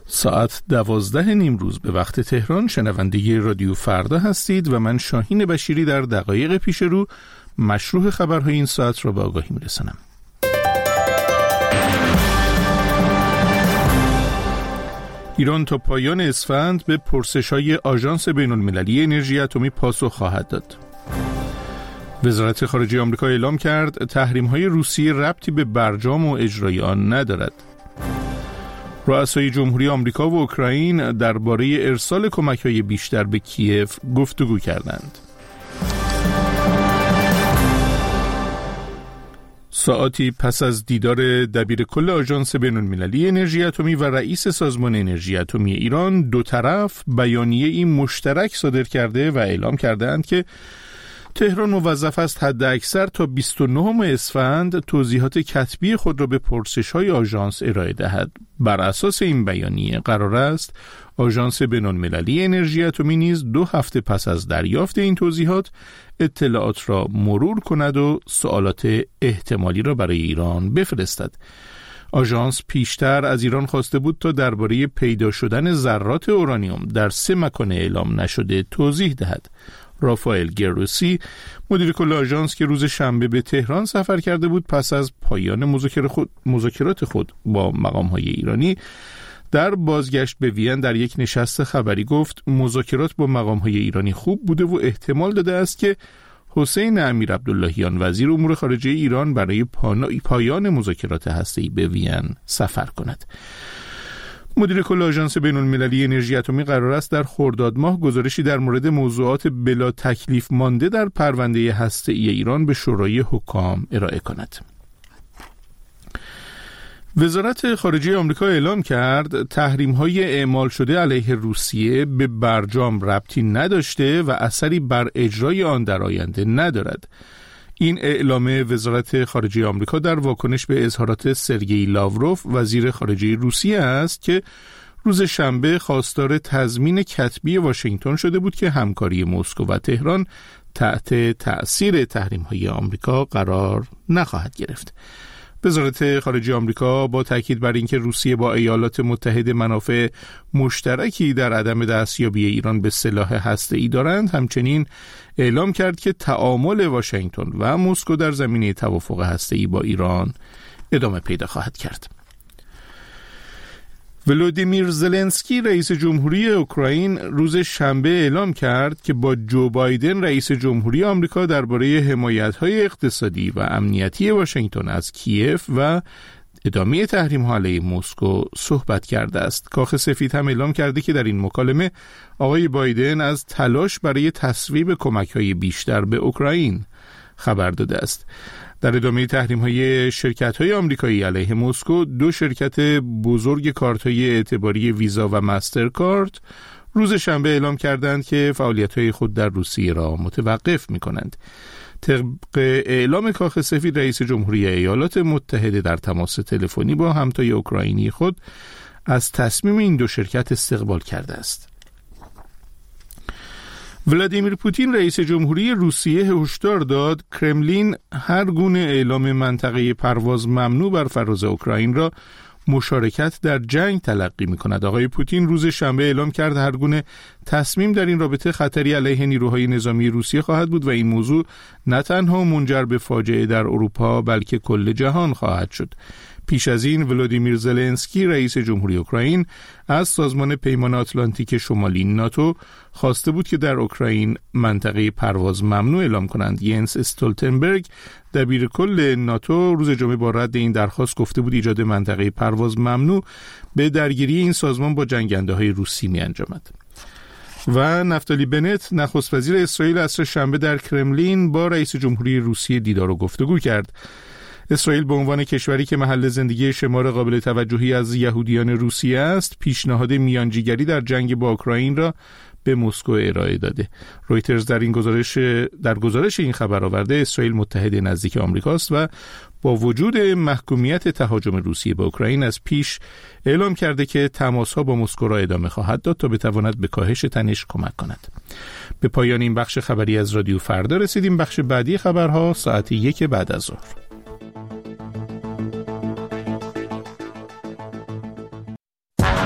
ساعت 12 نیمروز به وقت تهران شنونده رادیو فردا هستید و من شاهین بشیری در دقایق پیش رو مشروع خبرهای این ساعت را به آگاهی میرسانم. ایران تا پایان اسفند به پرسش‌های آژانس بین‌المللی انرژی اتمی پاسخ خواهد داد. وزارت خارجه آمریکا اعلام کرد تحریم‌های روسیه ربطی به برجام و اجرای آن ندارد. رؤسای جمهوری آمریکا و اوکراین درباره ارسال کمک‌های بیشتر به کیف گفتگو کردند. ساعاتی پس از دیدار دبیرکل آژانس بین‌المللی انرژی اتمی و رئیس سازمان انرژی اتمی ایران، دو طرف بیانیه‌ای مشترک صادر کرده و اعلام کردند که تهران موظف است حداکثر تا 29 اسفند توضیحات کتبی خود را به پرسش‌های آژانس ارائه دهد. بر اساس این بیانیه قرار است آژانس بین‌المللی انرژی اتمی نیز 2 هفته پس از دریافت این توضیحات اطلاعات را مرور کند و سوالات احتمالی را برای ایران بفرستد. آژانس پیشتر از ایران خواسته بود تا درباره پیدا شدن ذرات اورانیوم در 3 مکان اعلام نشده توضیح دهد. رافائل گروسی، مدیر کل آژانس که روز شنبه به تهران سفر کرده بود، پس از پایان مذاکرات خود با مقام‌های ایرانی در بازگشت به وین در یک نشست خبری گفت مذاکرات با مقام‌های ایرانی خوب بوده و احتمال داده است که حسین امیرعبداللهیان وزیر امور خارجه ایران برای پایان مذاکرات هسته‌ای به وین سفر کند. مدیر کل آژانس بین‌المللی انرژی اتمی قرار است در خرداد ماه گزارشی در مورد موضوعات بلا تکلیف مانده در پرونده هسته‌ای ایران به شورای حکام ارائه کند. وزارت خارجه آمریکا اعلام کرد تحریم‌های اعمال شده علیه روسیه به برجام ربطی نداشته و اثری بر اجرای آن در آینده ندارد. این اعلام وزارت خارجه آمریکا در واکنش به اظهارات سرگئی لاوروف وزیر خارجه روسیه است که روز شنبه خواستار تضمین کتبی واشنگتن شده بود که همکاری مسکو و تهران تحت تأثیر تحریم‌های آمریکا قرار نخواهد گرفت. وزارت خارجه آمریکا با تاکید بر اینکه روسیه با ایالات متحده منافع مشترکی در عدم دستیابی ایران به سلاح هسته‌ای دارند، همچنین اعلام کرد که تعامل واشنگتن و مسکو در زمینه توافق هسته‌ای با ایران ادامه پیدا خواهد کرد. ولودیمیر زلنسکی رئیس جمهوری اوکراین روز شنبه اعلام کرد که با جو بایدن رئیس جمهوری آمریکا درباره حمایت‌های اقتصادی و امنیتی واشنگتن از کیف و ادامه تحریم‌ها علیه مسکو صحبت کرده است. کاخ سفید هم اعلام کرده که در این مکالمه آقای بایدن از تلاش برای تصویب کمک‌های بیشتر به اوکراین خبر داده است. در ادامه تحریم‌های شرکت‌های آمریکایی علیه مسکو، 2 شرکت بزرگ کارت‌های اعتباری ویزا و مسترکارد روز شنبه اعلام کردند که فعالیت‌های خود در روسیه را متوقف می‌کنند. طبق اعلام کاخ سفید، رئیس جمهوری ایالات متحده در تماس تلفنی با همتای اوکراینی خود از تصمیم این 2 شرکت استقبال کرده است. ولادیمیر پوتین رئیس جمهوری روسیه هشدار داد کرملین هر گونه اعلام منطقه پرواز ممنوع بر فراز اوکراین را مشارکت در جنگ تلقی می‌کند. آقای پوتین روز شنبه اعلام کرد هر گونه تصمیم در این رابطه خطری علیه نیروهای نظامی روسیه خواهد بود و این موضوع نه تنها منجر به فاجعه در اروپا بلکه کل جهان خواهد شد. پیش از این ولودیمیر زلنسکی رئیس جمهوری اوکراین از سازمان پیمان آتلانتیک شمالی ناتو خواسته بود که در اوکراین منطقه پرواز ممنوع اعلام کنند. ینس استولتنبرگ دبیرکل ناتو روز جمعه با رد این درخواست گفته بود ایجاد منطقه پرواز ممنوع به درگیری این سازمان با جنگنده‌های روسی می‌انجامد. و نفتالی بنت نخست وزیر اسرائیل عصر شنبه در کرملین با رئیس جمهوری روسیه دیدار و گفتگو کرد. اسرائیل به عنوان کشوری که محل زندگی شمار قابل توجهی از یهودیان روسیه است، پیشنهاد میانجیگری در جنگ با اوکراین را به مسکو ارائه داده. رویترز در گزارش این خبر آورده اسرائیل متحد نزدیک آمریکاست و با وجود محکومیت تهاجم روسیه به اوکراین از پیش اعلام کرده که تماس‌ها با مسکو را ادامه خواهد داد تا بتواند به کاهش تنش کمک کند. به پایان این بخش خبری از رادیو فردا رسیدیم. بخش بعدی خبرها ساعت 1 بعد از ظهر.